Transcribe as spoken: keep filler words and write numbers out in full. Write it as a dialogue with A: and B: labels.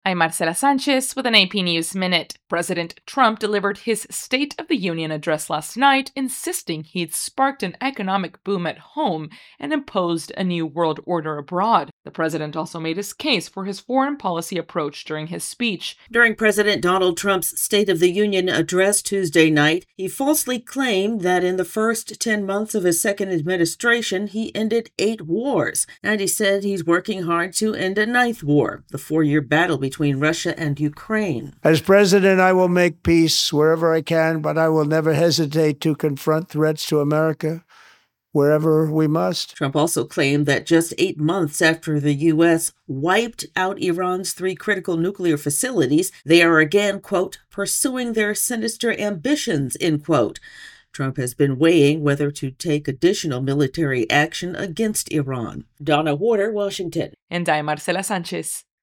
A: I'm Marcela Sanchez with an A P News Minute. President Trump delivered his State of the Union address last night, insisting he'd sparked an economic boom at home and imposed a new world order abroad. The president also made his case for his foreign policy approach during his speech.
B: During President Donald Trump's State of the Union address Tuesday night, he falsely claimed that in the first ten months of his second administration, he ended eight wars, and he said he's working hard to end a ninth war, the four-year battle between between Russia and Ukraine.
C: As president, I will make peace wherever I can, but I will never hesitate to confront threats to America wherever we must.
B: Trump also claimed that just eight months after the U S wiped out Iran's three critical nuclear facilities, they are again, quote, pursuing their sinister ambitions, end quote. Trump has been weighing whether to take additional military action against Iran. Donna Warder, Washington.
A: And I'm Marcela Sanchez.